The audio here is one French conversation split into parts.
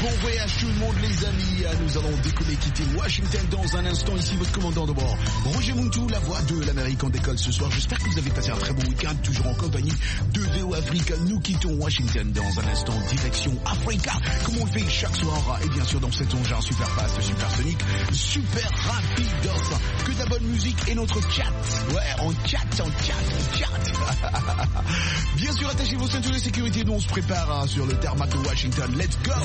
Bon voyage tout le monde les amis, nous allons décoller, quitter Washington dans un instant. Ici votre commandant de bord, Roger Muntou, la voix de l'Amérique en décolle ce soir. J'espère que vous avez passé un très bon week-end, toujours en compagnie de VO Afrique. Nous quittons Washington dans un instant, direction Africa, comme on le fait chaque soir. Et bien sûr dans cet engin super fast, super sonique, super rapidos, que de la bonne musique et notre chat. Ouais, on chat. Bien sûr, attachez vos ceintures de sécurité, nous on se prépare sur le tarmac de Washington. Let's go!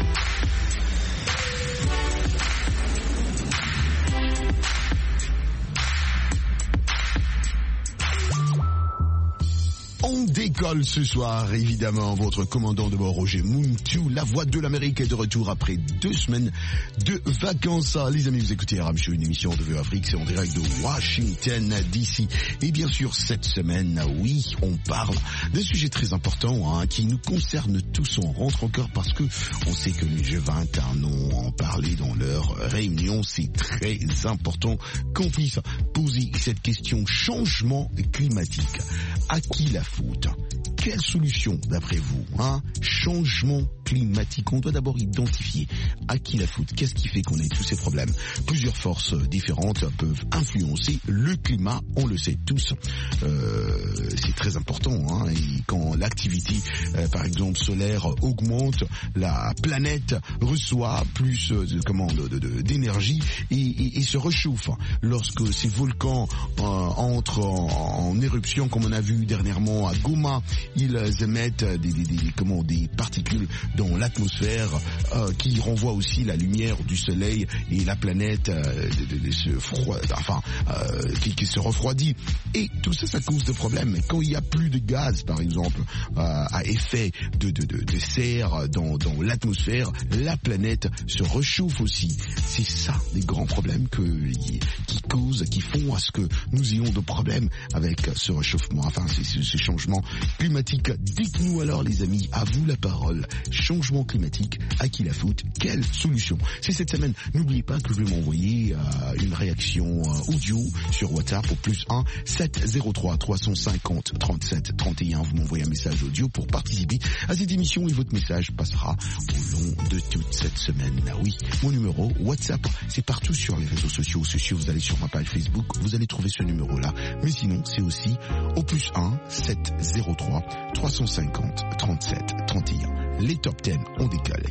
On décolle ce soir, évidemment, votre commandant de bord, Roger Muntou, la voix de l'Amérique est de retour après 2 semaines de vacances. Les amis, vous écoutez RM Show, une émission de VO Afrique, c'est en direct de Washington DC. Et bien sûr, cette semaine, oui, on parle d'un sujet très important, qui nous concerne tous. On rentre encore parce que on sait que les G20 ont en parlé dans leur réunion. C'est très important qu'on puisse poser cette question: changement climatique. À qui la faute? Quelle solution d'après vous? Changement climatique. On doit d'abord identifier à qui la faute. Qu'est-ce qui fait qu'on ait tous ces problèmes? Plusieurs forces différentes peuvent influencer le climat, on le sait tous. C'est très important. Et quand l'activité, par exemple solaire, augmente, la planète reçoit plus d'énergie et se réchauffe. Lorsque ces volcans entrent en éruption, comme on a vu dernièrement à Goma, ils émettent des particules dans l'atmosphère qui renvoient aussi la lumière du soleil et la planète qui se refroidit. Et tout ça, ça cause de problèmes. Quand il n'y a plus de gaz, par exemple, à effet de serre dans l'atmosphère, la planète se réchauffe aussi. C'est ça les grands problèmes qui font à ce que nous ayons de problèmes avec ce réchauffement, ce changement climatique. Dites-nous alors les amis, à vous la parole. Changement climatique, à qui la faute? Quelle solution? C'est cette semaine. N'oubliez pas que je vais m'envoyer une réaction audio sur WhatsApp au +1 703 350 37 31. Vous m'envoyez un message audio pour participer à cette émission et votre message passera au long de toute cette semaine. Oui, mon numéro WhatsApp, c'est partout sur les réseaux sociaux. Vous allez sur ma page Facebook, vous allez trouver ce numéro-là. Mais sinon, c'est aussi au +1 703 350 37 31. Les top 10, on décolle.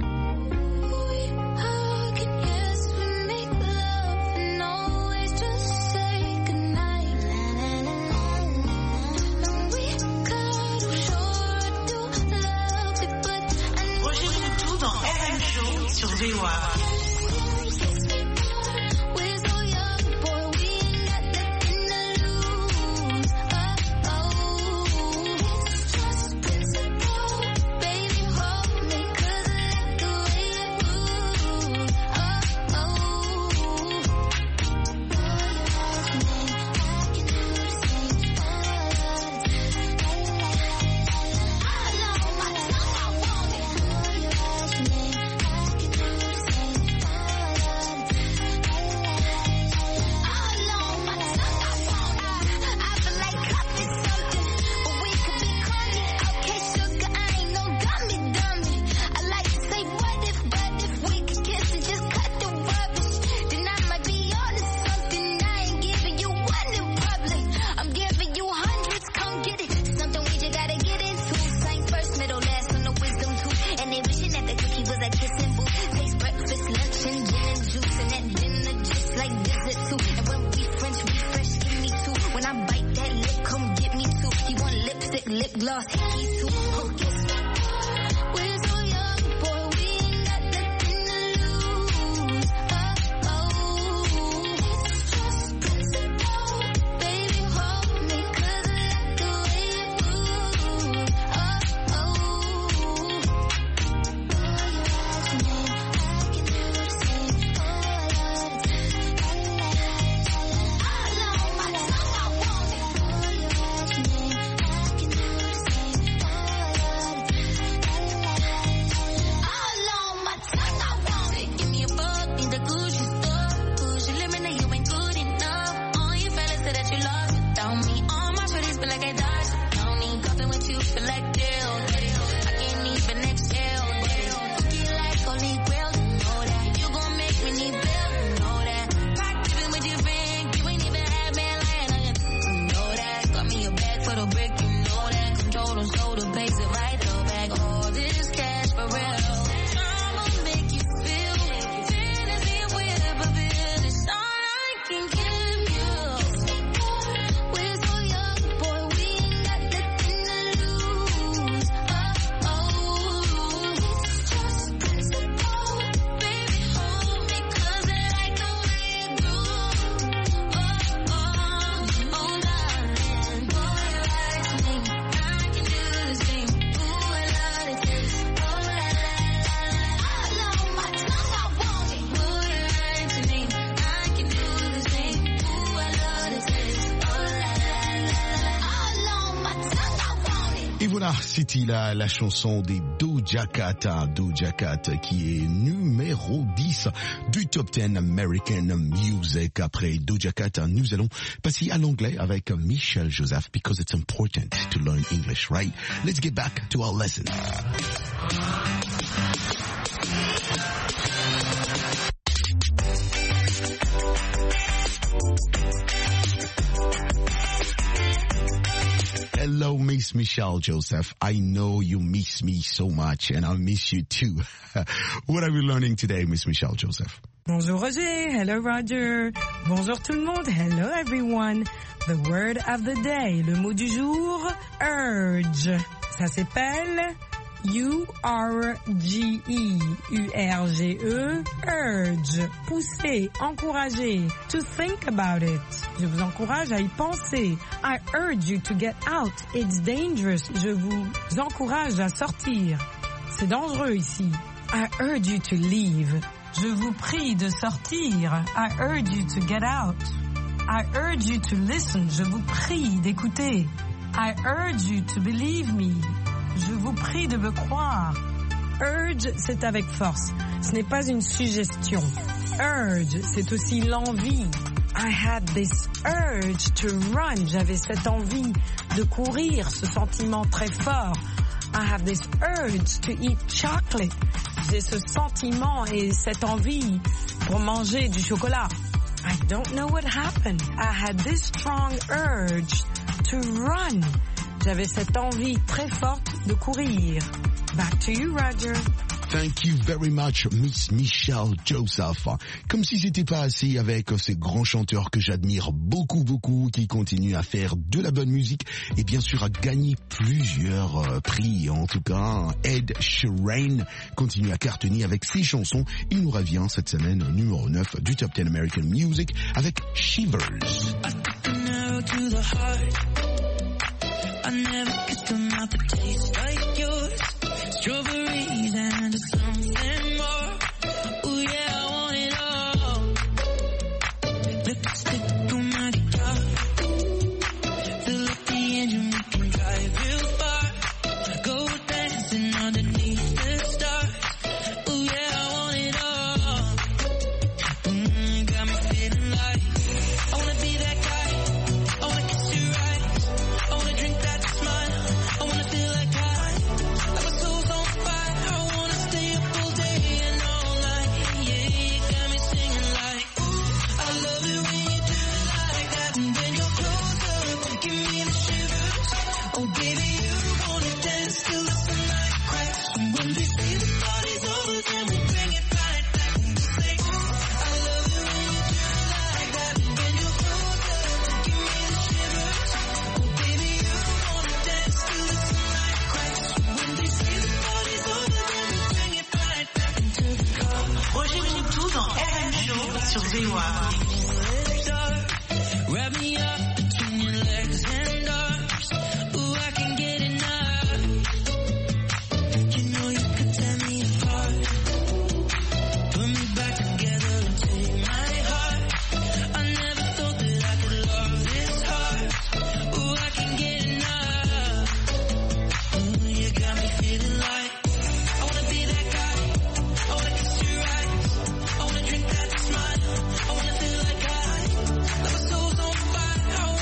Roger Muntou dans RM Show sur VO Afrique. C'était la chanson des Doja Cat qui est numéro 10 du Top 10 American Music. Après Doja Cat, nous allons passer à l'anglais avec Michelle Joseph, because it's important to learn English, right? Let's get back to our lesson. Hello, Miss Michelle Joseph. I know you miss me so much, and I miss you too. What are we learning today, Miss Michelle Joseph? Bonjour Roger, hello Roger, bonjour tout le monde, hello everyone. The word of the day, le mot du jour, urge. Ça s'appelle U-R-G-E, U-R-G-E, urge, pousser, encourager, to think about it. Je vous encourage à y penser. I urge you to get out, it's dangerous. Je vous encourage à sortir. C'est dangereux ici. I urge you to leave. Je vous prie de sortir. I urge you to get out. I urge you to listen. Je vous prie d'écouter. I urge you to believe me. Je vous prie de me croire. Urge, c'est avec force. Ce n'est pas une suggestion. Urge, c'est aussi l'envie. I had this urge to run. J'avais cette envie de courir, ce sentiment très fort. I have this urge to eat chocolate. J'ai ce sentiment et cette envie pour manger du chocolat. I don't know what happened. I had this strong urge to run. J'avais cette envie très forte de courir. Back to you, Roger. Thank you very much, Miss Michelle Joseph. Comme si c'était pas assez avec ces grands chanteurs que j'admire beaucoup, qui continuent à faire de la bonne musique et bien sûr à gagner plusieurs prix. En tout cas, Ed Sheeran continue à cartonner avec ses chansons. Il nous revient cette semaine numéro 9 du Top 10 American Music avec Shivers. I never kissed a mouth that tastes like yours. Strawberries and something more. Ooh yeah, I want it all. Lipstick on my guitar. Fill up the engine, we can drive real far. Go dancing underneath the stars. Ooh yeah, I want it all. Got me feeling like I wanna be that guy. I wanna kiss your eyes. I wanna drink that. I wanna feel like my soul's on fire. I wanna stay up all day and all night. Yeah, you got me singing like, ooh, I love it when you do it like that. And when you're closer, give me the shivers. Oh baby, you wanna dance till the sunlight cracks. And when they say the party's over, then we bring it right back. And we say, ooh, I love it when you do it like that. And when you're closer, give me the shivers. Oh baby, you wanna dance till the sunlight cracks. When they say the party's over, then we bring it right back into the car. Roger Moutou dans RM Show sur VOA. Wrap me up between your legs and arms. Ooh, I can get enough. You know you could tear me apart. Put me back together and take my heart. I never thought that I could love this hard. Ooh, I can get enough. Ooh, you got me feeling like I wanna be that guy. I wanna kiss your eyes. I wanna drink that smile. I wanna feel like my soul's on fire. I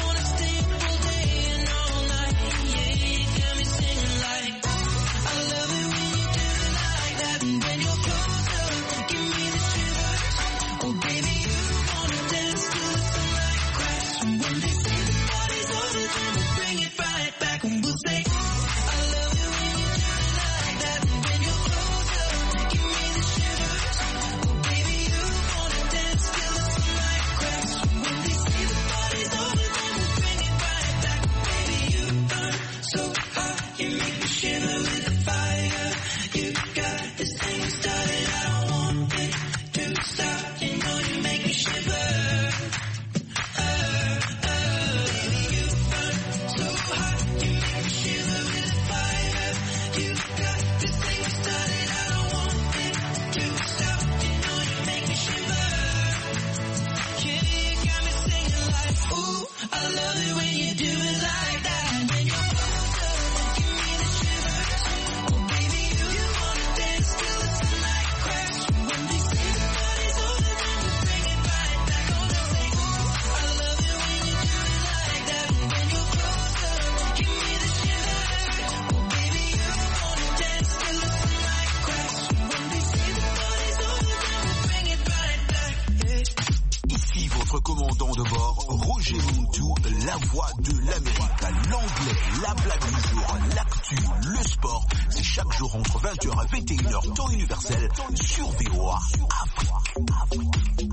commandant de bord, Roger Muntu, la voix de l'Amérique. L'anglais, la blague du jour, l'actu, le sport, c'est chaque jour entre 20h et 21h, temps universel, sur VOA Afrique.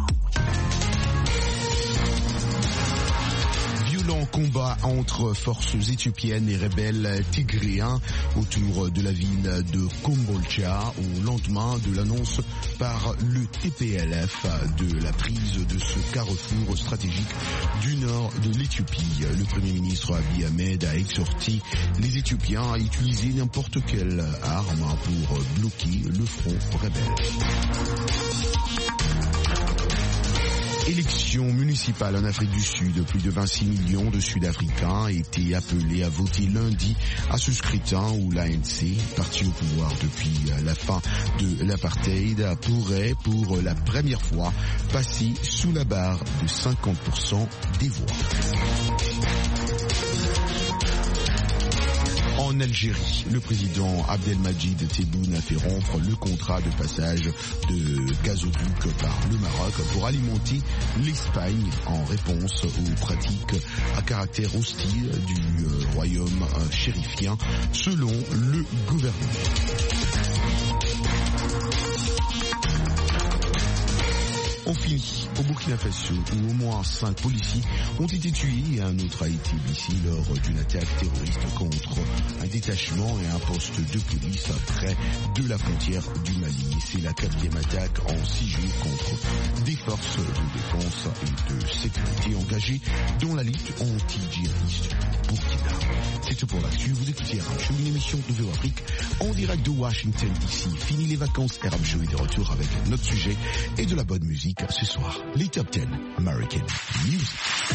Violent combat entre forces éthiopiennes et rebelles tigréens autour de la ville de Kombolcha au lendemain de l'annonce par le TPLF de la prise de ce carrefour stratégique du nord de l'Éthiopie. Le Premier ministre Abiy Ahmed a exhorté les Éthiopiens à utiliser n'importe quelle arme pour bloquer le front rebelle. Élection municipale en Afrique du Sud. Plus de 26 millions de Sud-Africains étaient appelés à voter lundi à ce scrutin où l'ANC, parti au pouvoir depuis la fin de l'apartheid, pourrait pour la première fois passer sous la barre de 50% des voix. En Algérie, le président Abdelmadjid Tebboune a fait rompre le contrat de passage de gazoduc par le Maroc pour alimenter l'Espagne en réponse aux pratiques à caractère hostile du royaume chérifien, selon le gouvernement. On finit au Burkina Faso où au moins 5 policiers ont été tués et un autre a été blessé lors d'une attaque terroriste contre un détachement et un poste de police près de la frontière du Mali. C'est la 4e attaque en 6 jours contre des forces de défense et de sécurité engagées dans la lutte anti-djihadiste burkina. C'est tout pour l'actu. Vous écoutez RM Show, une émission de VOA Afrique en direct de Washington DC. Fini les vacances, RM Show est de retour avec notre sujet et de la bonne musique. Ce soir, les Top 10 American Music.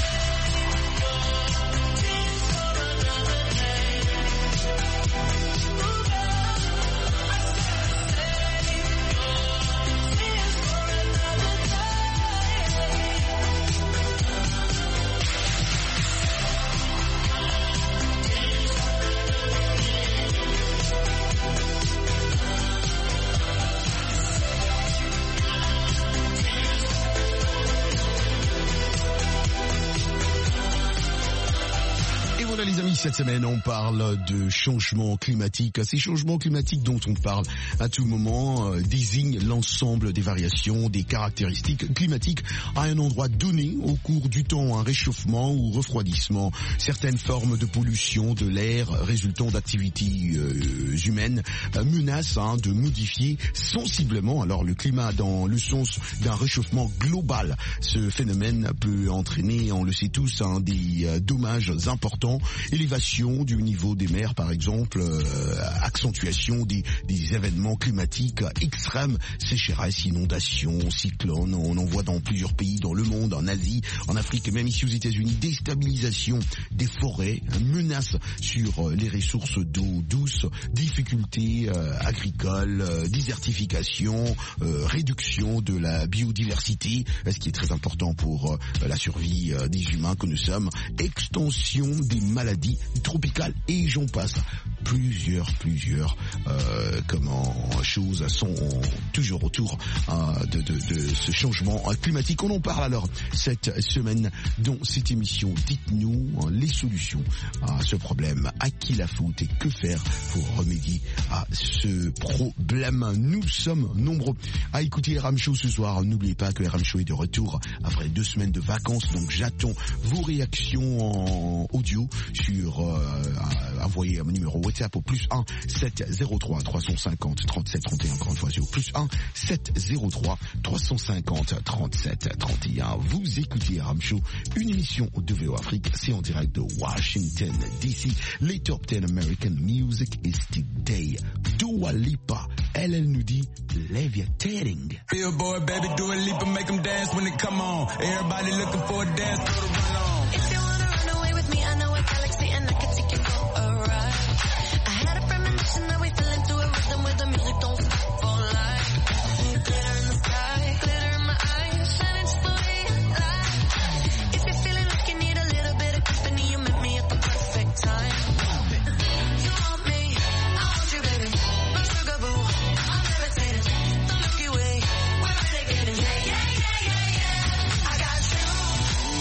Cette semaine, on parle de changement climatique. Ces changements climatiques dont on parle à tout moment désignent l'ensemble des variations, des caractéristiques climatiques à un endroit donné au cours du temps, un réchauffement ou refroidissement. Certaines formes de pollution de l'air résultant d'activités humaines menacent de modifier sensiblement alors le climat dans le sens d'un réchauffement global. Ce phénomène peut entraîner, on le sait tous, des dommages importants. Élévation du niveau des mers, par exemple, accentuation des événements climatiques extrêmes, sécheresse, inondations, cyclones, on en voit dans plusieurs pays dans le monde, en Asie, en Afrique et même ici aux États-Unis, déstabilisation des forêts, menace sur les ressources d'eau douce, difficultés agricoles, désertification, réduction de la biodiversité, ce qui est très important pour la survie des humains que nous sommes, extension des maladies tropicales et j'en passe. Plusieurs choses sont toujours autour de ce changement climatique. On en parle alors cette semaine dans cette émission. Dites-nous les solutions à ce problème. À qui la faute et que faire pour remédier à ce problème? Nous sommes nombreux à écouter RM Show ce soir. N'oubliez pas que RM Show est de retour après 2 semaines de vacances. Donc j'attends vos réactions en audio sur envoyez un numéro WhatsApp au +1 703 350 37 31. Encore une fois, c'est au +1 703 350 37 31. Vous écoutez RM Show, une émission de VOA Afrique. C'est en direct de Washington DC. Les Top 10 American Music is today. Dua Lipa, elle nous dit Levitating. Billboard, baby, do a leap and make them dance when they come on. Everybody looking for a dance, so to run on. If you wanna run away with me, I know a galaxy and I can take you for a ride. I had a premonition that we fell into a rhythm where the music don't stop for life. Glitter in the sky, glitter in my eyes, shining just the way you like. If you're feeling like you need a little bit of company, you met me at the perfect time. You want me, I want you, baby. My sugar boo, I'm levitating. The Milky Way, we're renegading. Yeah, yeah, yeah, yeah, yeah. I got you.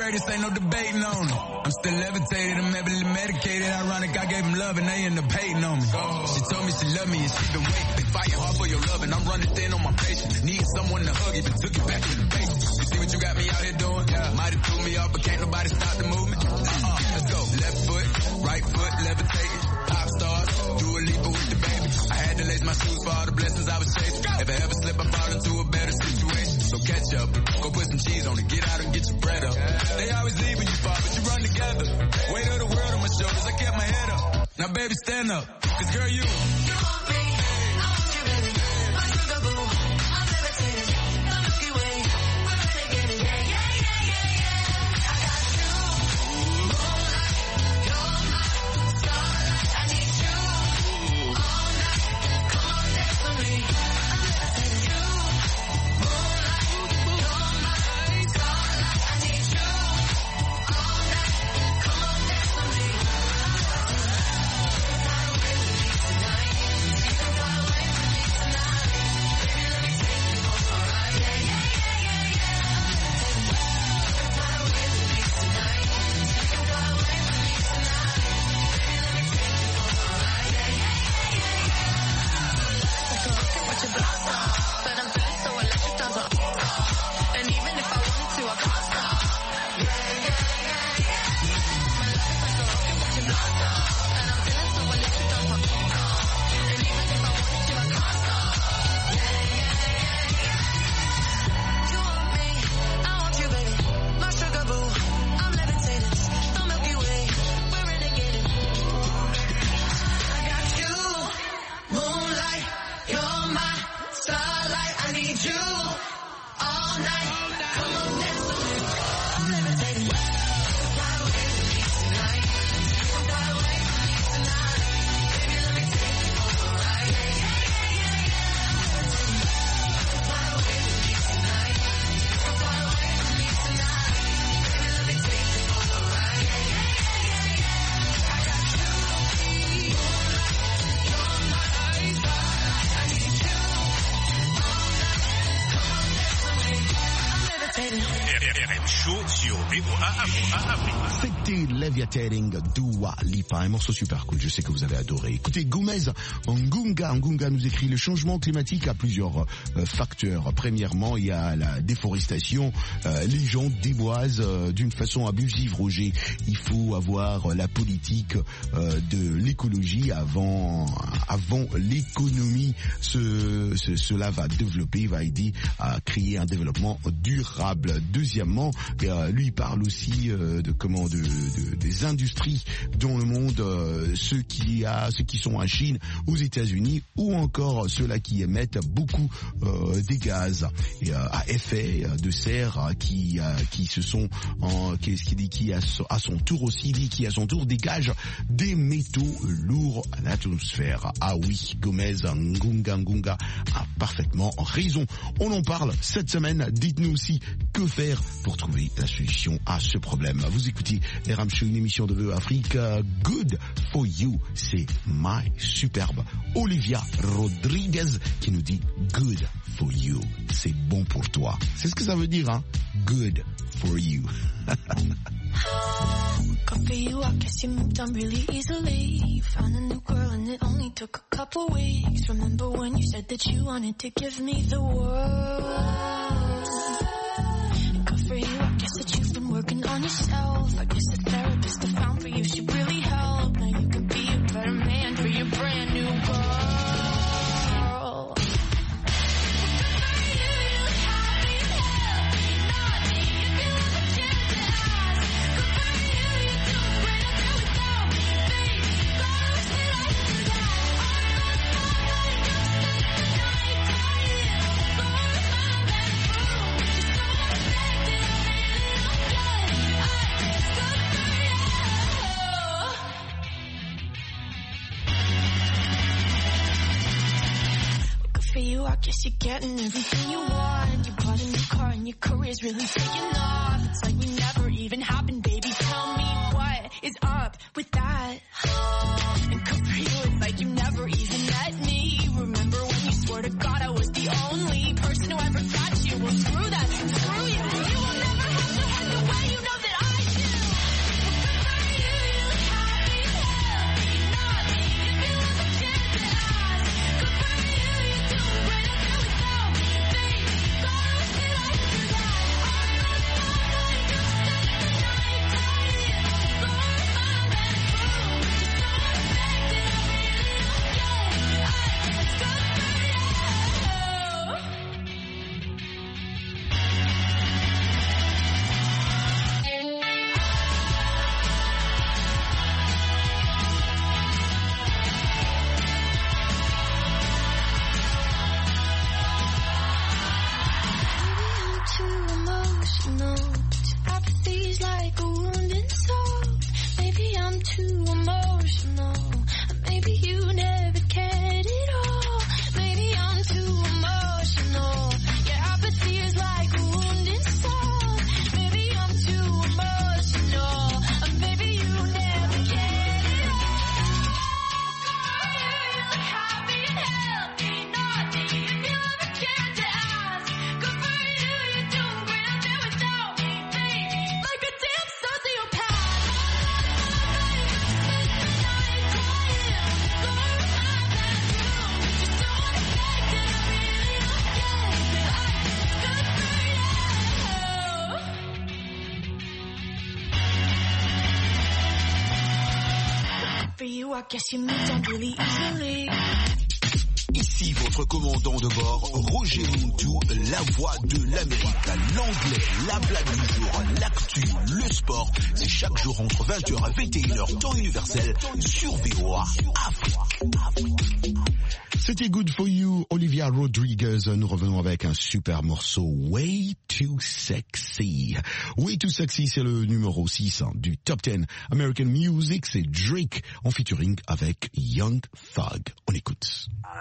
Aquarius, ain't no debating on it. I'm still levitated, I'm heavily medicated. Ironic, I gave them love and they end up hating on me. She told me she loved me and she been waiting. Been fighting hard for your love and I'm running thin on my patience. Need someone to hug, even took it back to the basics. You see what you got me out here doing? Might have threw me off, but can't nobody stop the movement. Let's go. Left foot, right foot, levitating. Pop stars, Dua Lipa with the baby. I had to lace my shoes for all the blessings I was chasing. If I ever slip, I fall into a better situation. So catch up, go put some cheese on it, get out and get your bread up. They always leave when you fall, but you run together. Weight of the world on my shoulders, I kept my head up. Now baby, stand up, cause girl, you want me, I want you, baby. My sugar boo, I'm levitating. The Milky Way, we're renegading. Yeah, yeah, yeah, yeah, yeah. I got you, moonlight, you're my starlight. I need you all night. Come on, dance with me. I'm levitating. You, moonlight, you're my starlight. I need you all night. Come on, dance with me. C'était Levitating Dua Lipa, un morceau super cool, je sais que vous avez adoré. Écoutez, Gomez Ngunga nous écrit: le changement climatique a plusieurs facteurs. Premièrement, il y a la déforestation. Les gens déboisent d'une façon abusive, Roger. Il faut avoir la politique de l'écologie avant l'économie. Cela va développer, va aider à créer un développement durable. Deuxièmement, lui parle aussi des industries dans le monde, ceux qui sont en Chine, aux États-Unis, ou encore ceux-là qui émettent beaucoup des gaz à effet de serre qui à son tour aussi dégage des métaux lourds à l'atmosphère. Ah oui, Gomez Ngunga a parfaitement raison. On en parle cette semaine. Dites-nous aussi que faire pour trouver la solution à ce problème. Vous écoutez RM Show, une émission de VO Afrique. Good for you, c'est My Superbe Olivia Rodriguez qui nous dit good for you, c'est bon pour toi. C'est ce que ça veut dire, hein? Good for you. Good for you, I guess you moved on really easily. You found a new girl and it only took a couple weeks. Remember when you said that you wanted to give me the world? Good for you, I guess that you've been working on yourself. I guess the therapist I found for you should really help. Now you can be a better man for your brand new girl. I guess you're getting everything you want. You bought a new car and your career's really taking off. It's like we never even happened, baby. Tell me what is up with that? And good for you, it's like you never even met me. Remember when you swore to God I was the only person who ever got you? Well, screw that, screw you. You will never have to hurt the way you know that I you, I guess you moved on really easily. Ici votre commandant de bord, Roger Montou, la voix de l'Amérique. L'anglais, la blague du jour, l'actu, le sport. C'est chaque jour entre 20h et 21h, temps universel, sur VOA Afrique. C'était Good For You, Olivia Rodriguez. Nous revenons avec un super morceau, Way Too Sexy. Way Too Sexy, c'est le numéro 6 du Top 10 American Music. C'est Drake en featuring avec Young Thug. On écoute.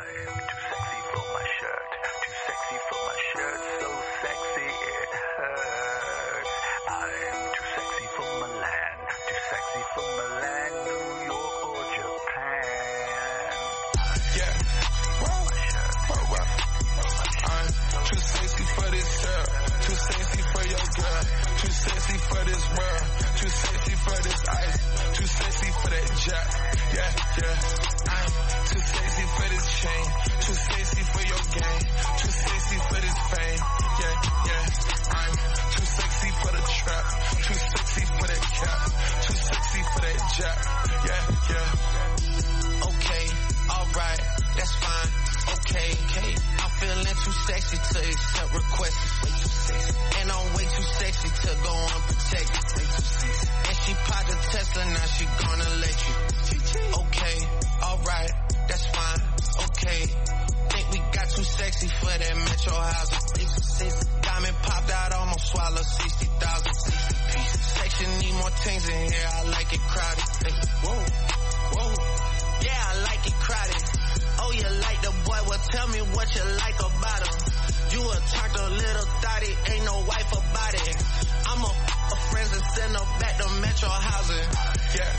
Too sexy for this world, too sexy for this ice, too sexy for that jack, yeah, yeah. I'm too sexy for this chain, too sexy for your game, too sexy for this fame, yeah, yeah. I'm too sexy for the trap, too sexy for that cap, too sexy for that jack, yeah, yeah. Okay, alright, that's fine, okay, okay. I'm feeling too sexy to accept requests. And I'm way too sexy to go unprotected. And she popped a Tesla, now she gonna let you. Okay, alright, that's fine, okay. Think we got too sexy for that metro house. Diamond popped out, almost swallowed 60,000. Section need more things in here, I like it crowded. Whoa, whoa, yeah, I like it crowded. Oh, you like the boy, well tell me what you like about him. You a turned a little thotty, ain't no wife about it. I'm a friends and send her back to metro housing. Yeah.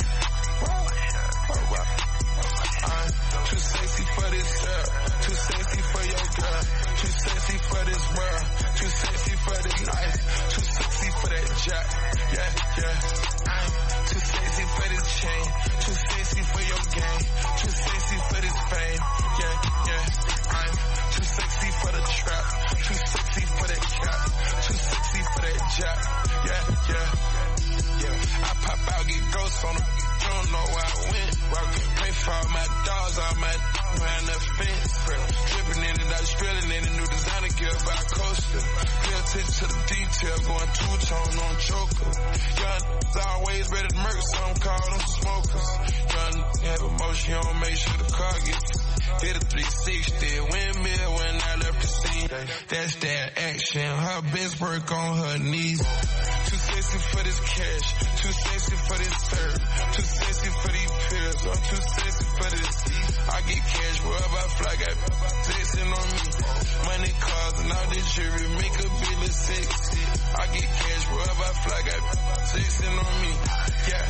I'm too sexy for this girl, too sexy for your girl, too sexy for this world, too sexy for this life, too sexy for that jack. Yeah, yeah. I'm too sexy for this chain, too sexy for your game, too sexy for this fame. Yeah, yeah. I'm too sexy for the trap, too sexy for that cap, too sexy for that jack. Yeah, yeah, yeah. I pop out, get ghosts on them. Don't know where I went. Pay for all my dogs, all my around the fence. Dripping in it, I was spilling in a new designer gear by coaster. Pay attention to the detail, going two-tone on choker. Young always ready to murk, some call them smokers. Young have emotion, you don't make sure the car gets. Hit a 360, windmill when I left the scene. That's that action, her best work on her knees. Too sexy for this cash, too sexy for this serve, too sexy for these pills, I'm too sexy for this. I get cash wherever I fly, got flexing on me. Money, cars, and all this jewelry make a bill of sexy. I get cash wherever I fly, got flexing on me. Yeah.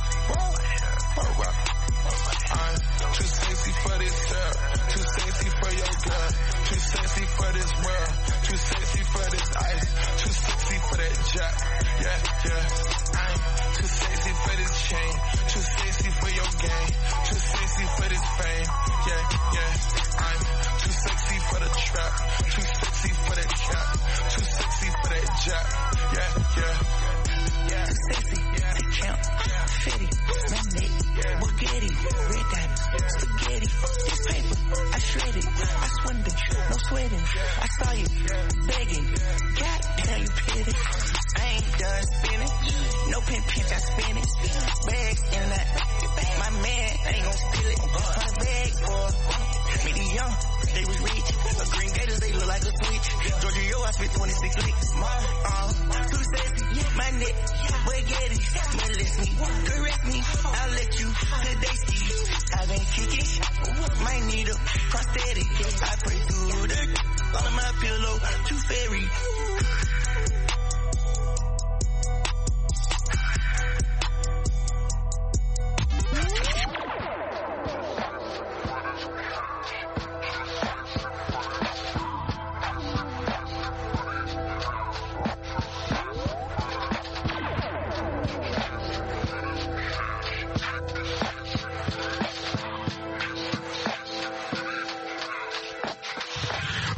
Alright. I'm too sexy for this girl, too sexy for your girl, too sexy for this world, too sexy for this ice, too sexy for that jack. Yeah, yeah. I'm too sexy for this chain, too sexy for your game, too sexy for this fame. Yeah, yeah. I'm too sexy for the trap, too sexy for that cap, too sexy for that jack. Yeah, yeah. Yeah. Too sexy, the count, fitty, lemonade, Bugatti, red diamonds, spaghetti, this paper, I shred it, I swindle, no sweating, I saw you, begging, goddamn you pity, I ain't done spinning, no pinch, I spin it, bags in that, my man ain't gon' steal it, my bag for me the young, they was rich, a green gators, they look like a switch, Georgia, yo, I spit 26 licks, too sexy, my neck, spaghetti, molest me, correct me, I'll let you, today see, I been kicking, might need a prosthetic, I pray through the, all of my pillow, too fairy.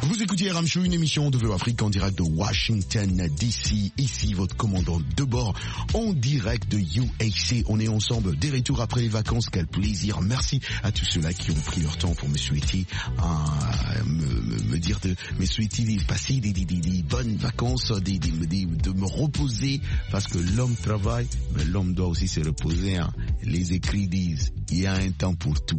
Vous écoutez RM Show, une émission de VO Afrique en direct de Washington DC. Ici votre commandant de bord en direct de UAC. On est ensemble des retours après les vacances. Quel plaisir. Merci à tous ceux-là qui ont pris leur temps pour me souhaiter me dire de me souhaiter de passer des bonnes vacances, de me reposer, parce que l'homme travaille, mais l'homme doit aussi se reposer. Hein. Les écrits disent, il y a un temps pour tout.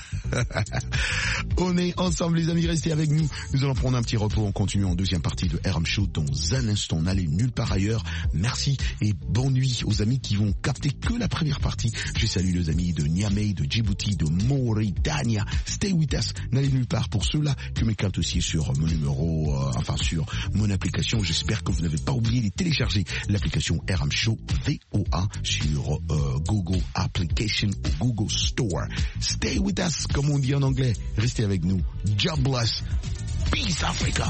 On est ensemble les amis, restez avec nous. Nous allons prendre un petit repos. On continue en deuxième partie de RM Show dans un instant. N'allez nulle part ailleurs. Merci et bonne nuit aux amis qui vont capter que la première partie. Je salue les amis de Niamey, de Djibouti, de Mauritanie. Stay with us. N'allez nulle part. Pour ceux-là qui me captent aussi sur mon numéro, sur mon application. J'espère que vous n'avez pas oublié de télécharger l'application RM Show VOA sur Google Application ou Google Store. Stay with us, comme on dit en anglais. Restez avec nous. God bless. Peace Africa.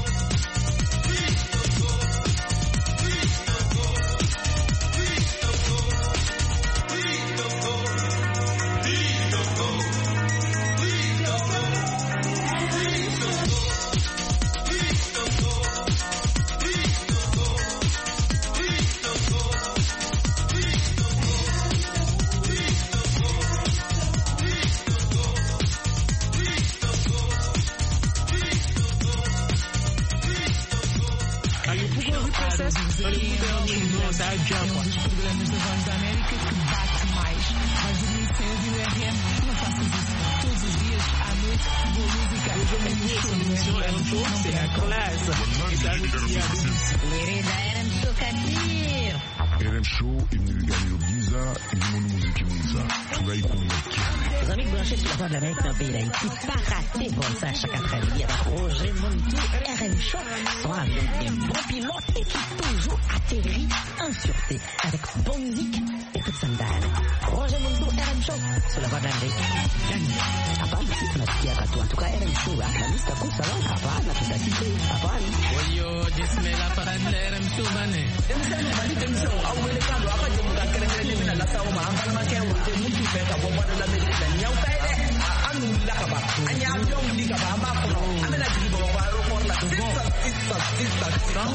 RM Show imeniganiro byiza irimo n'umuziki mwiza turayikunda. Les amis branchés sur la voix de l'Amérique dans le pays d'Haïti, pas rater pour ça chaque après-midi avec Roger Montou, RM Show, soit avec des bons pilotes et qui toujours atterrit en sûreté avec bonne musique et toute sandale. Roger Montou, RM Show, sur la voix de l'Amérique. Hapana, sisi tunasikia katu, en tout cas RM Show, la lista kusa wao, hapana, tutasike, hapana. Oyo, jismela para RM Show bane. Emsano bali temso, au welekano, apa jemuka kere mina la sauma, ambala makeo, Montou peka bomba de l'Amérique. Nyau kaide anu lakaba anya yong likaba makono amena jibo wa ro la sista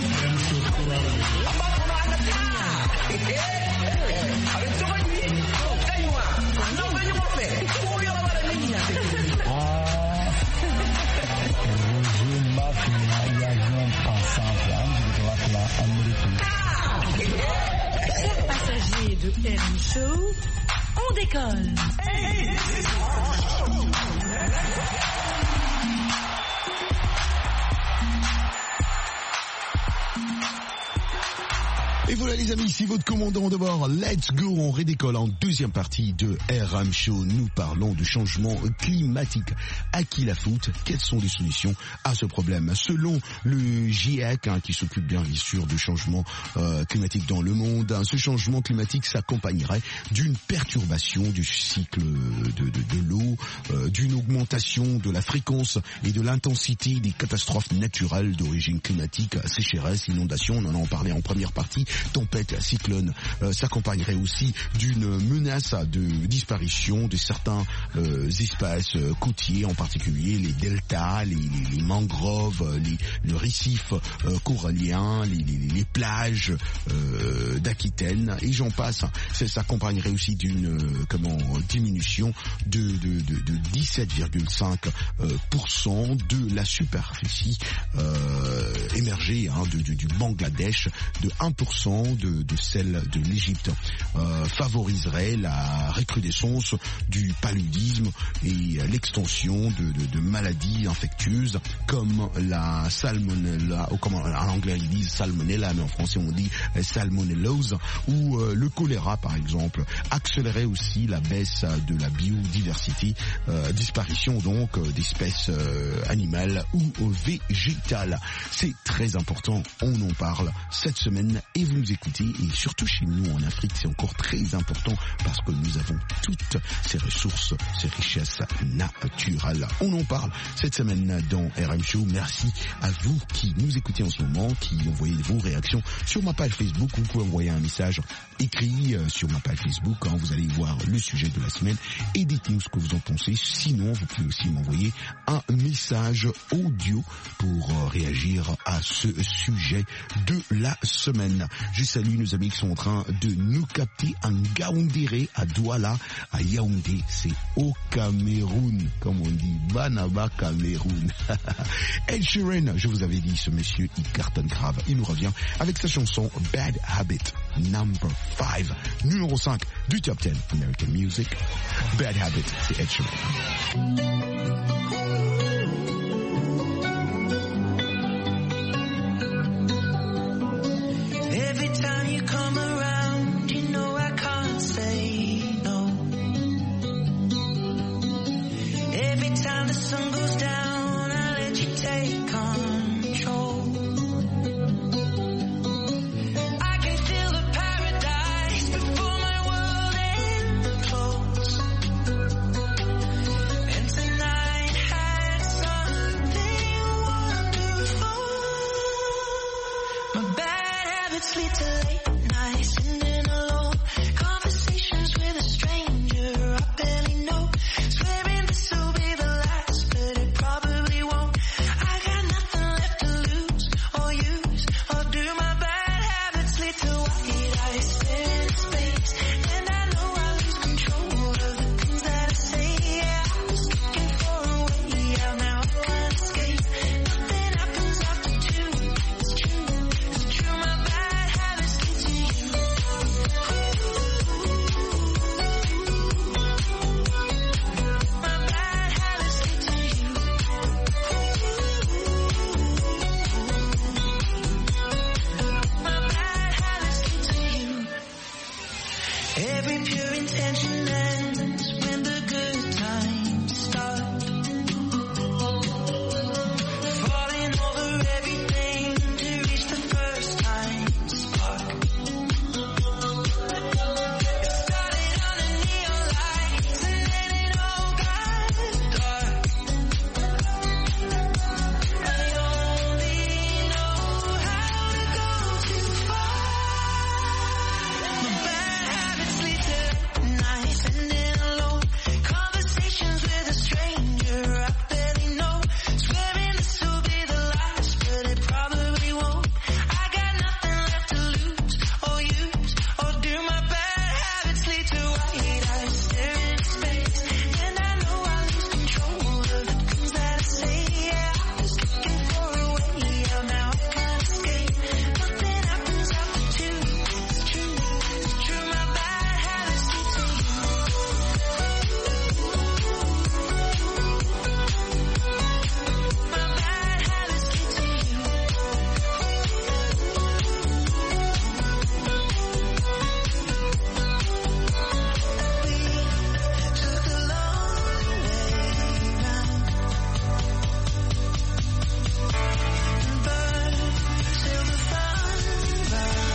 makono anatia avec toi lui kaiwa non venyo mofe ko yo la bara niña Roger Mafia viajant ensemble Chers passagers de RM Show, on décolle. Et voilà les amis, ici votre commandant de bord. Let's go, on redécolle en deuxième partie de RM Show. Nous parlons du changement climatique. À qui la faute? Quelles sont les solutions à ce problème? Selon le GIEC, qui s'occupe bien sûr du changement climatique dans le monde, ce changement climatique s'accompagnerait d'une perturbation du cycle de l'eau, d'une augmentation de la fréquence et de l'intensité des catastrophes naturelles d'origine climatique, sécheresse, inondation, on en a parlé en première partie, tempête, cyclone, s'accompagnerait aussi d'une menace de disparition de certains espaces côtiers, en particulier les deltas, les mangroves, le récif corallien, les plages d'Aquitaine, et j'en passe. Ça s'accompagnerait aussi d'une diminution de 17,5% de la superficie émergée du Bangladesh, de 1% de celle de l'Égypte, favoriserait la recrudescence du paludisme et l'extension de maladies infectieuses comme la salmonella, ou comme en anglais ils disent salmonella, mais en français on dit salmonellose, ou le choléra par exemple, accélérerait aussi la baisse de la biodiversité, disparition donc d'espèces animales ou végétales. C'est très important, on en parle cette semaine et vous nous écoutez, et surtout chez nous en Afrique, c'est encore très important parce que nous avons toutes ces ressources, ces richesses naturelles. On en parle cette semaine dans RM Show. Merci à vous qui nous écoutez en ce moment, qui envoyez vos réactions sur ma page Facebook. Vous pouvez envoyer un message écrit sur ma page Facebook quand vous allez voir le sujet de la semaine et dites-nous ce que vous en pensez. Sinon, vous pouvez aussi m'envoyer un message audio pour réagir à ce sujet de la semaine. Je salue nos amis qui sont en train de nous capter à Ngaoundéré, à Douala, à Yaoundé, c'est au Cameroun, comme on dit, Banaba Cameroun. Ed Sheeran, je vous avais dit, ce monsieur, il cartonne grave. Il nous revient avec sa chanson Bad Habit, number 5, numéro 5 du Top 10 American Music. Bad Habit, c'est Ed Sheeran. Every time you come around, you know I can't say no. Every time the sun goes down, I let you take control. I can feel the paradise before my world implodes. And tonight had something wonderful. My bad habits lead to late nights, sitting alone. Conversations with a stranger I barely know. Swearing this will be the last, but it probably won't. I got nothing left to lose or use or do. My bad habits lead to white eyes staring into space, and I know I lose control of the things that I say. Yeah, I was looking for a way out, now I can't escape. Nothing happens after 2. It's true, it's true. My bad habits lead to you. My bad habits lead to you. My bad habits lead to you. Every pure intention ends when the good times start. Falling over everything to reach the first time spark. It started under neon lights and then it all got dark. I only know how to go too far. My bad habits lead to nights ending alone. Conversations with a stranger I barely know. Swearing this will be the last, but it probably won't. I got nothing left to lose or use or do. My bad habits lead to white eyes staring into space, and I know I lose control of the things that I say. Yeah, I was looking for a way out, now I can't escape. Nothing happens after 2. It's true, it's true. My bad habits lead to you. My bad habits lead to you. We took a long way round and burned till the fun ran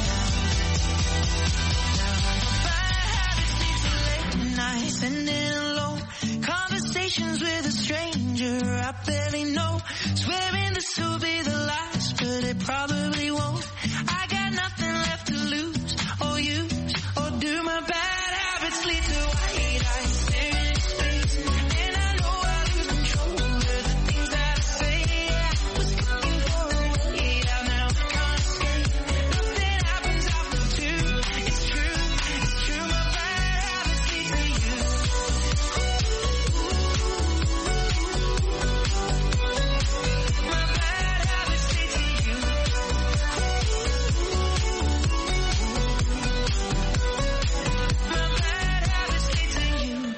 out. Bad habits lead to late nights ending alone. Conversations with a stranger I barely know. Swearing this will be the last, but it probably won't. I got nothing left to lose or use or do. My bad habits lead to white eyes staring into space, and I know I lose control of the things that I say. Yeah, I was looking for a way out, now I can't escape. Nothing happens after 2. It's true, it's true. My bad habits lead to you. My bad habits lead to you. My bad habits lead to you.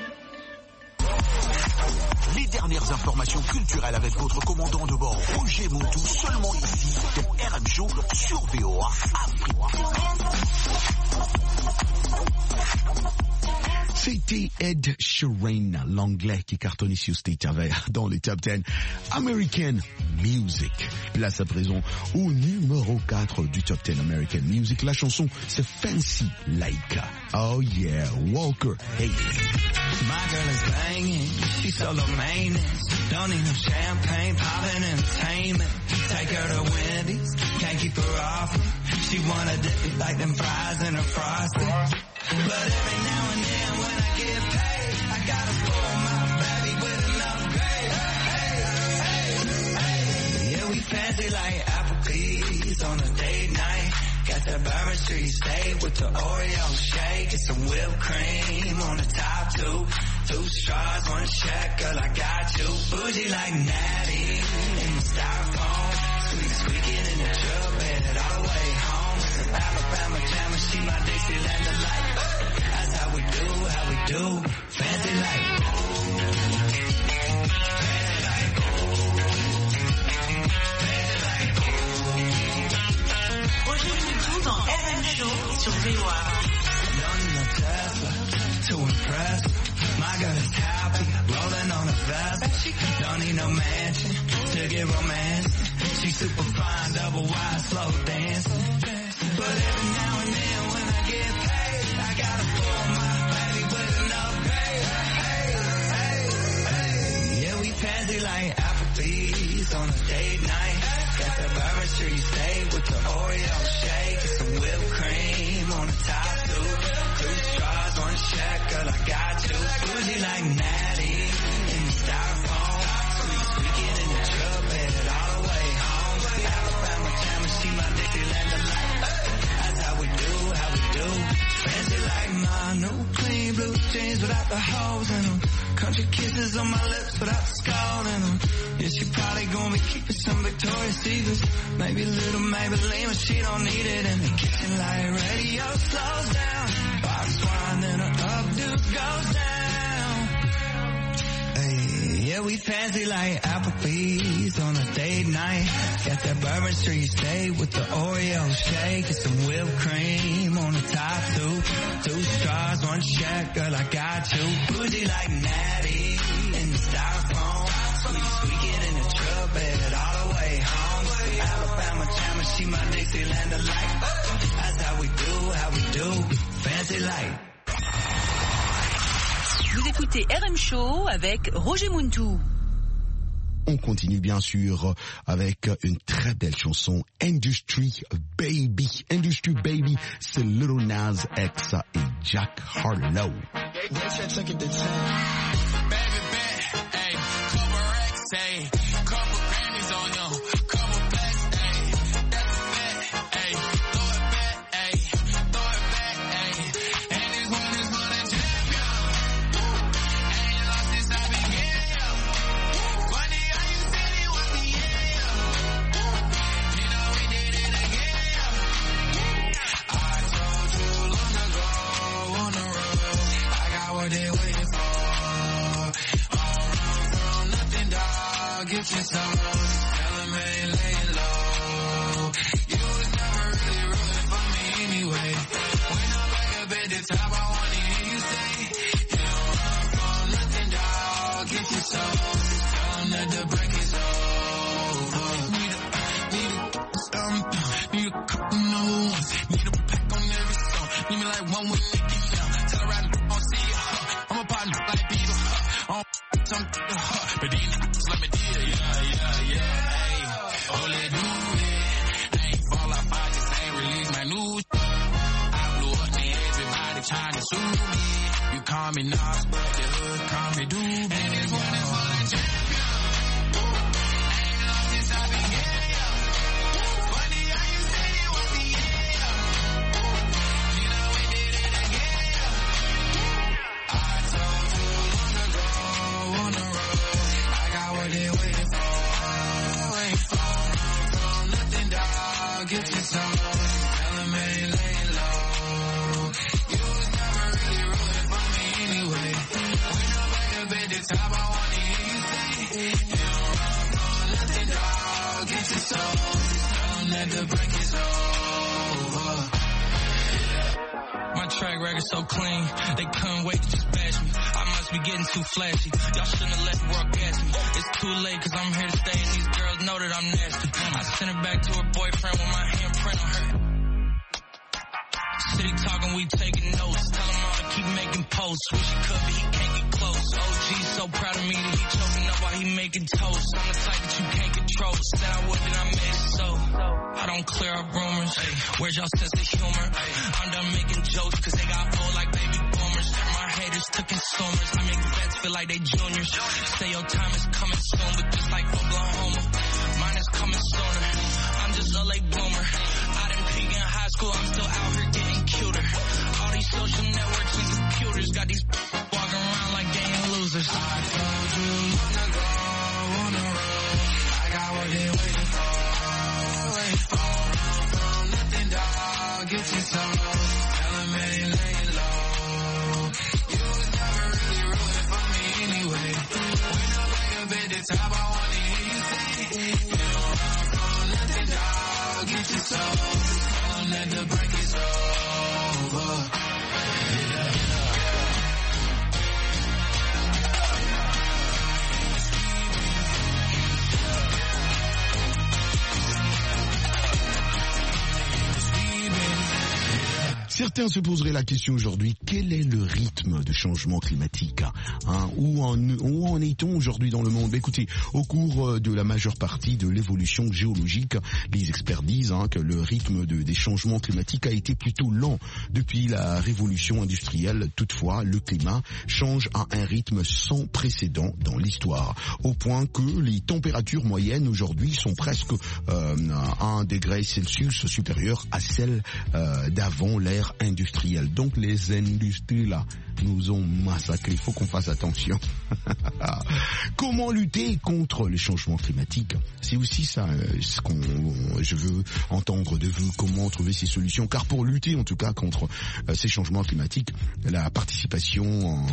Les dernières informations culturelles avec votre commandant de bord Roger Moutou, seulement ici dans RM Show sur VOA Afrique. C'était Ed Sheeran, l'anglais qui cartonne ici au State dans les top 10 American Music. Place à présent au numéro 4 du top 10 American Music. La chanson, c'est Fancy Like. Oh yeah, Walker Hayes. My girl is banging, she's so low maintenance. Don't need no champagne, poppin' entertainment. Take her to Wendy's, can't keep her off me. She wanna dip it like them fries in her frosting. But every now and then when I get paid, I gotta spoil my baby with an upgrade. Hey. Yeah, we fancy like Applebee's on a date night. Got that Bourbon Street steak with the Oreo shake. Get some whipped cream on the top two. 2 straws, 1 check, girl, I got you. Bougie like Natty in the styrofoam. Sweet squeaking in the truck bed all the way home. Some Alabama jam, she my Dixieland delight. That's how we do, fancy like. Dans RM Show sur VOA. To impress, my girl is happy, rolling on a vest. Don't need no mansion to get romance. She's super fine, double wide, slow dancing. But every now and then when I get paid, I gotta pull my baby with an upgrade. Hey. Yeah, we fancy like Applebee's on a date night. Got the Bourbon Street steak with the Oreo shake. Get some whipped cream on the top two. 2 straws, 1 check, girl, I got you. Bougie like Natty in the styrofoam. Sweet squeaking in the truck bed all the way home. Alabama jam, she my Dixieland delight. That's how we do, fancy like my new clean blue jeans without the holes in them. Country kisses on my lips without the skull in them. Yeah, she probably gonna be keeping some Victoria's Secrets. Maybe a little Maybelline, but she don't need it. In the kitchen like radio slows down. Box wine and her updo goes down. Hey, yeah, we fancy like Applebee's on a date night. Got that Bourbon Street steak with the Oreo shake. And some whipped cream on the top two. 2 straws, 1 check, girl, I got you. Bougie like Natty in the styrofoam. Sweet squeaking in the truck bed all the way home. Alabama jam, she my Dixieland delight. That's how we do, fancy like. Vous écoutez RM Show avec Roger Muntou. On continue bien sûr avec une très belle chanson, Industry Baby. Industry Baby, c'est Lil Nas X et Jack Harlow. Say, couple Grammys on you, couple blacks, ayy, that's a fact, ayy, throw it back, ayy, and this one is for the champion, ain't lost since I began, funny how you said it was the end, you know we did it again, I told you long ago, on the road, I got what they waiting for. Get you some, tell him I ain't laying low. You was never really rooting for me anyway. When I'm back up at the top, I wanna hear you say, you don't run from nothing, dog. Get you some, tell him that the break is over. Need a couple more ones. Need a pack on every song. Need me like one with Nicky now. Tell her I don't see her. I'm a partner like Beetle. I'm some but these niggas let me deal. Only do it. I ain't fall off, I just ain't release my news. I blew up and everybody trying to sue me. You call me Nas, but the hood call me Doobie. And this one is for the champion. Ain't lost since I began. Funny how you said it was the end. You know we did it again. I told you long ago on the road, I got what they waiting for. Get you some, tell him I ain't laying low. You was never really rooting for me anyway. When I'm back up at the top, I wanna hear you say, you don't run from nothing, dog. Get you some, tell him that the break is over. My track record so clean, they couldn't wait to just bash me. I must be getting too flashy. Y'all shouldn't have let the world gas me. It's too late cause I'm here to stay and these girls know that I'm nasty. I sent her back to her boyfriend with my handprint on her. City talking, we taking notes. Tell him all to keep making posts. Wish he could, but he can't get close. OG's so proud of me that he choking up while he making toast. I'm the type that you can't control. Said I would, then I made it so. I don't clear up rumors. Where's y'all sense of humor? I'm done making jokes cause they got old like baby boomers. My haters to consumers. I make vets feel like they juniors. Say your time is coming soon, but just like Oklahoma, mine is coming sooner. I'm just a late bloomer. I didn't peak in high school, I'm still out here getting cuter. All these social networks and computers got these walking around like they ain't losers. I told you long ago on the road, I got what they waiting for. Run from nothing, dog, get your soul. Tell them it ain't laying low. You was never really rooting for me anyway. When I'm like up at the top, I wanna hear you say, you don't run from nothing, dog, get your soul. Tell them that the break is over. Certains se poseraient la question aujourd'hui, quel est le rythme de changement climatique, hein? Où en est-on aujourd'hui dans le monde? Écoutez, au cours de la majeure partie de l'évolution géologique, les experts disent que le rythme des changements climatiques a été plutôt lent depuis la révolution industrielle. Toutefois, le climat change à un rythme sans précédent dans l'histoire, au point que les températures moyennes aujourd'hui sont presque à 1 degré Celsius supérieures à celles d'avant l'ère industrielle. Donc les industries là nous ont massacrés. Il faut qu'on fasse attention. Comment lutter contre les changements climatiques? C'est aussi ça ce je veux entendre de vous. Comment trouver ces solutions? Car pour lutter en tout cas contre ces changements climatiques, la participation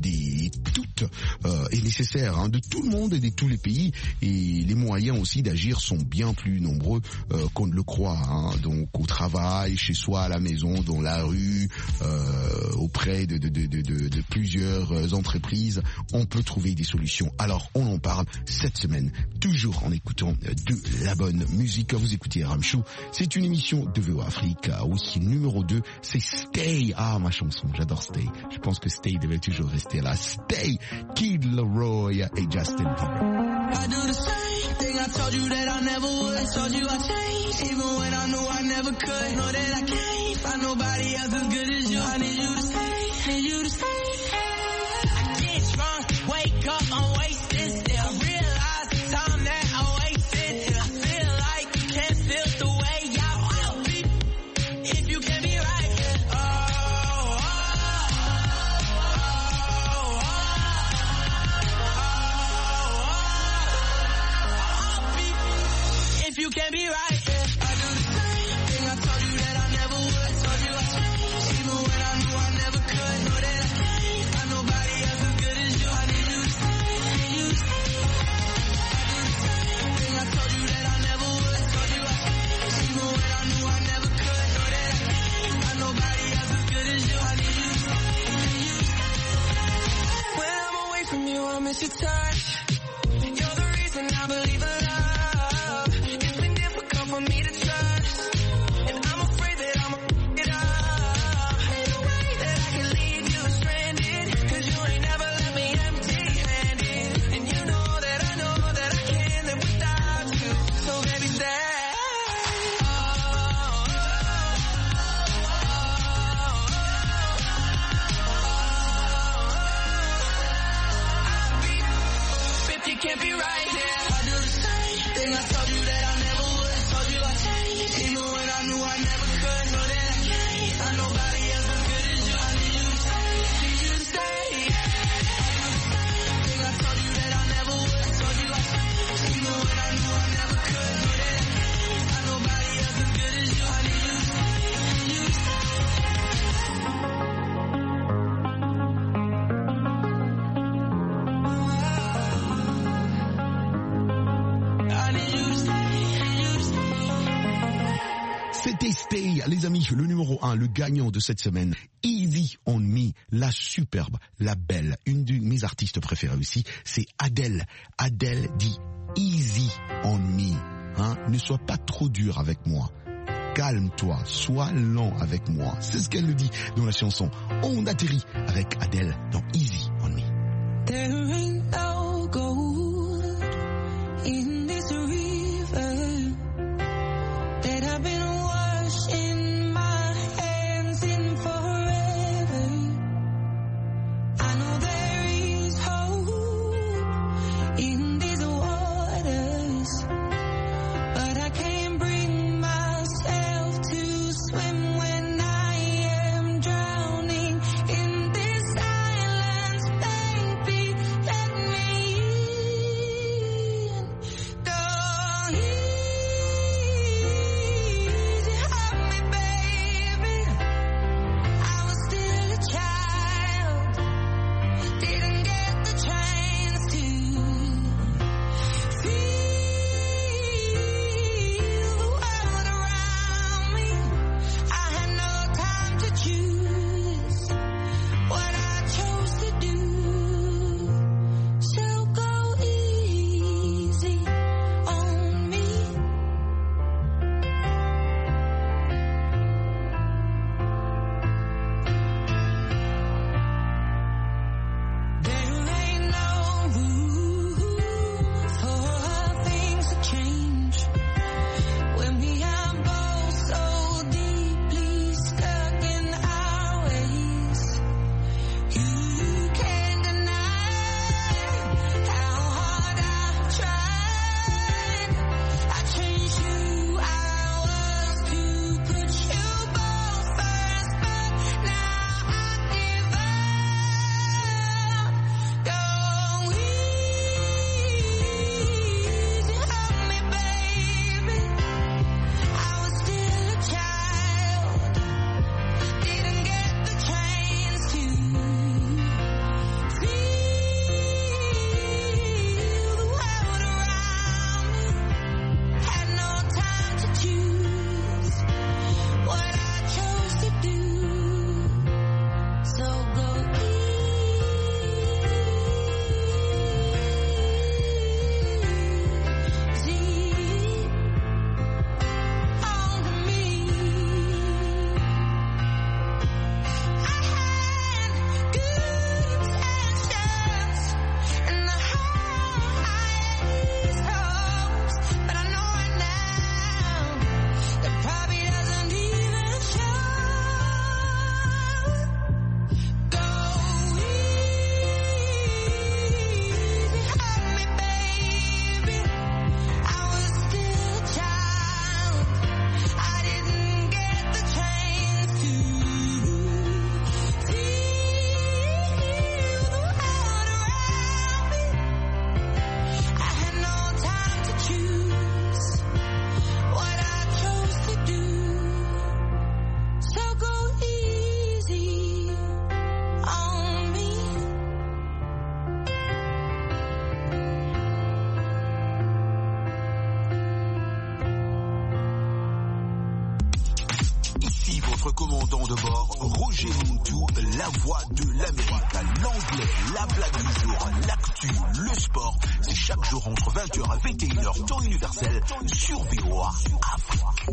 est nécessaire, de tout le monde et de tous les pays, et les moyens aussi d'agir sont bien plus nombreux qu'on ne le croit. Donc au travail, chez soi, à la maison, dans la rue, auprès de plusieurs entreprises, on peut trouver des solutions. Alors on en parle cette semaine, toujours en écoutant de la bonne musique. Vous écoutez RM Show, c'est une émission de VOA Afrique. Oui, numéro 2, c'est Stay. Ah, ma chanson, j'adore Stay. Je pense que Stay devait toujours rester là. Stay, Kid Laroi et Justin Bieber. I do the same thing I told you that I never would. Told you I changed, even when I knew I never could. Know that I can't find nobody else as good as you. I need you to stay, need you to stay. I get drunk, wake up, I'm wasted still. I realize the time that I wasted till I feel like you can't feel the way I feel. If you can be right, if you can be right, I do the same thing I told you that I never would. Told you I changed, even when I knew I never could. Know that I can't find nobody else as good as you. I need you to stay, need you to stay. I do the same thing I told you that I never would. Told you I changed, even when I knew I never could. Know that I can't find nobody else as good as you. I need you to stay, need you to stay. When I'm away from you, I miss your touch. You're the reason I believe in love. It's been difficult for me to trust, and I'm afraid that I'm gonna it up. Ain't no way that I can leave you stranded, cause you ain't never left me empty-handed. And you know that I can't live without you. So baby, stay. If you can't be right here, I do the same thing I told you that I never would. Told you I changed, even when I knew I never could. Know that I can't find nobody else as good as you. I need you to stay, need you to stay. I do the same thing I told you that I never would. Told you I changed, even when I knew I never could. Know that I can't find nobody else as good as you. I need you to stay, need you to stay. C'était Stay, les amis, le numéro 1, le gagnant de cette semaine. Easy Easy on Me, la superbe, la belle, une de mes artistes préférées aussi, c'est Adele. Adele dit Easy on Me. Ne sois pas trop dur avec moi. Calme-toi, sois lent avec moi. C'est ce qu'elle dit dans la chanson. On atterrit avec Adele dans Easy on Me. There ain't no gold in this river that I've been washing my hands in forever. I know there is hope in these waters, but I can't bring myself to swim when I am drowning in this silence. Baby, let me in. Go easy on me, baby. I was still a child, didn't get the chance to feel the world around me. I had no time to choose what I chose to do. So go easy on me. There ain't no room for things to change when we are both so deeply stuck in our ways. You can't deny how hard I tried. I changed who I was to put you both first, but now I give up. Go easy on me, baby. I was still a child, didn't get the chance to feel the world around me. Had no time to choose what I chose to do. So go easy on me. I had good intentions and the highest hopes, but I know right now that probably doesn't even show. Go easy on me, baby. I was still a child, I didn't get the chance to feel the world around me. I had no time to choose what I chose to do. So go easy on me. Ici votre commandant de bord, Roger Muntu, la voix de l'Amérique, l'anglais, la blague du jour, l'actu, le sport. C'est chaque jour entre 20h et 21h, temps universel, sur VOA Afrique.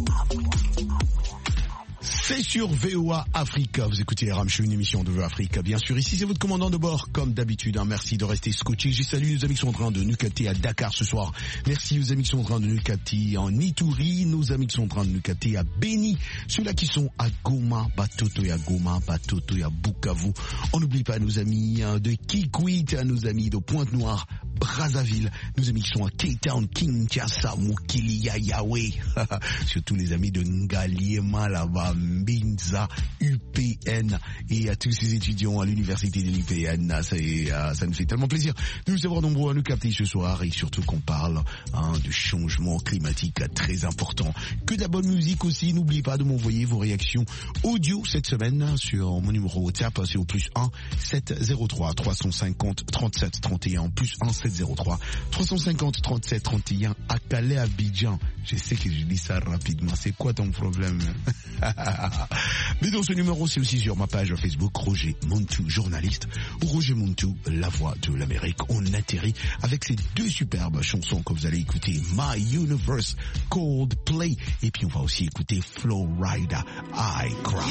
C'est sur VOA Africa. Vous écoutez RM Show, une émission de VOA Africa. Bien sûr, ici c'est votre commandant de bord, comme d'habitude. Merci de rester scotché. Je salue nos amis qui sont en train de nous capter à Dakar ce soir. Merci aux amis qui sont en train de nous capter en Ituri, nos amis qui sont en train de nous capter à Beni, ceux-là qui sont à Goma, Batoto et à Goma, Batoto et à Bukavu. On n'oublie pas nos amis de Kikwit, nos amis de Pointe-Noire, Brazzaville, nos amis qui sont à Cape Town, Kinshasa, Mukili, Yahweh. Surtout les amis de Ngaliema là-bas, Mbinza, UPN et à tous ces étudiants à l'université de l'UPN. Ça nous fait tellement plaisir de nous avoir nombreux à nous capter ce soir et surtout qu'on parle de changement climatique très important. Que de la bonne musique aussi. N'oubliez pas de m'envoyer vos réactions audio cette semaine sur mon numéro WhatsApp, c'est au +1 703 350 37 31 +1 703 350 37 31 à Calais, Abidjan. Je sais que je dis ça rapidement. C'est quoi ton problème? Mais dans ce numéro, c'est aussi aussi sur ma page Facebook Roger Montou, journaliste, ou Roger Montou, la voix de l'Amérique. On atterrit avec ces deux superbes chansons que vous allez écouter, My Universe, Coldplay, et puis on va aussi écouter Flow Rider, I Cry.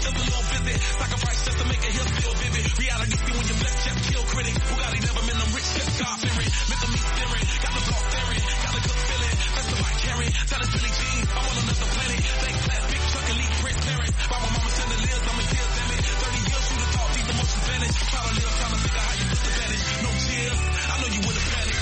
Sacrifice just to make a hit feel vivid. Reality see when you're blessed, just kill critics. Bugatti never been them rich Just God fearing, look at me staring, got the block staring, got a good feeling, that's the mic carrying, tell us Billie Jean, I'm on another planet, thank class, big truck, elite transparent, by my mama chandeliers, I'm a deal, damn it, 30 years, shoot a talk, these emotions vanish, try to live, trying to figure how you put the advantage, no tears, I know you would have panicked.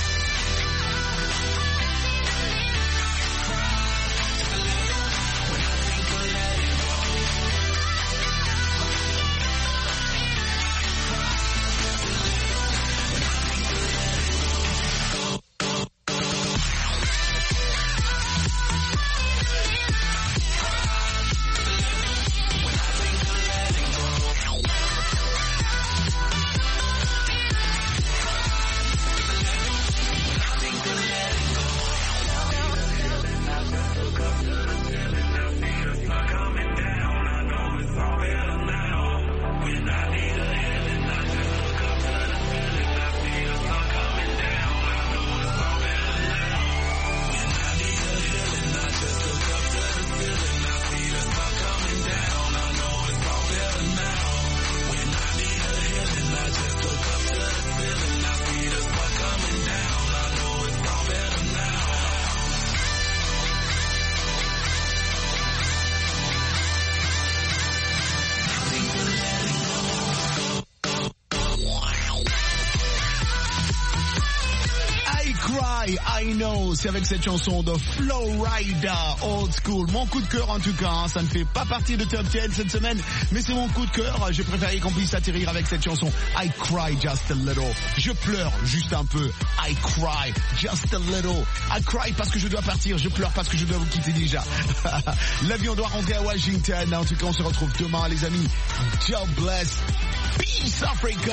I Know, c'est avec cette chanson de Flow Rider, Old School. Mon coup de cœur en tout cas, hein, ça ne fait pas partie de Top 10 cette semaine, mais c'est mon coup de cœur. J'ai préféré qu'on puisse atterrir avec cette chanson I Cry Just a Little. Je pleure juste un peu. I cry just a little. I cry parce que je dois partir, je pleure parce que je dois vous quitter déjà. L'avion doit rentrer à Washington. En tout cas, on se retrouve demain les amis. God bless. Peace Africa.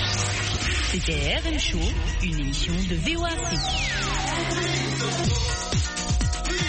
C'était RM Show, une émission de VOA Afrique.